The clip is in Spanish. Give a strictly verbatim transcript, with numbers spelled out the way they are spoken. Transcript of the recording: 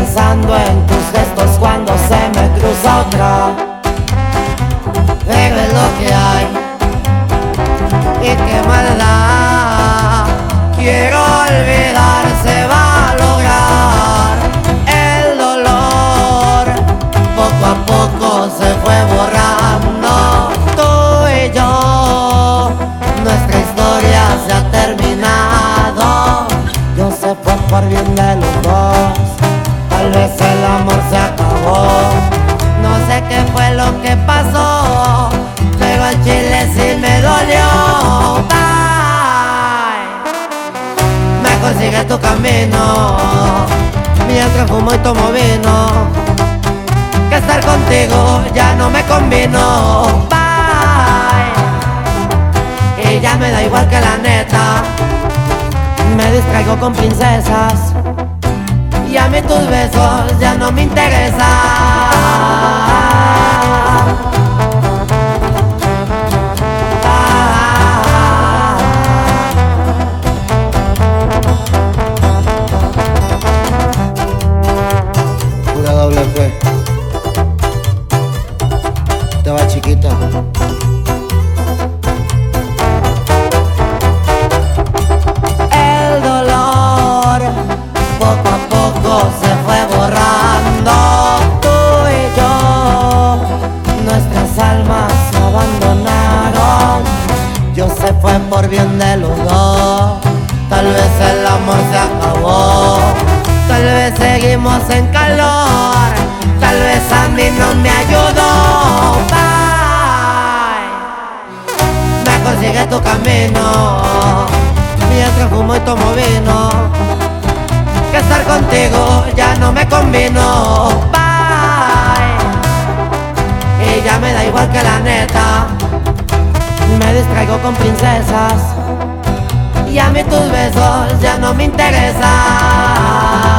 pensando en tus gestos cuando se me cruza otra. Pero es lo que hay, y qué maldad. Quiero olvidar, se va a lograr. El dolor poco a poco se fue borrando. Tú y yo, nuestra historia se ha terminado. Yo sé fue por bien de los dos, tal vez el amor se acabó. No sé qué fue lo que pasó, pero en Chile sí me dolió. Bye. Mejor sigue tu camino, mientras fumo y tomo vino, que estar contigo ya no me convino. Bye. Y ya me da igual que la neta, me distraigo con princesas, y a mí tus besos ya no me interesan. Pura doble P. Te va chiquita. El dolor poco a poco se fue borrando. Tú y yo, nuestras almas se abandonaron. Yo sé fue por bien de los dos, tal vez el amor se acabó. Tal vez seguimos en calor, tal vez a mí no me ayudó. Bye. Mejor sigue tu camino, mientras fumo y tomo vino, que estar contigo ya no me convino. Bye. Y ya me da igual que la neta, me distraigo con princesas, y a mí tus besos ya no me interesan.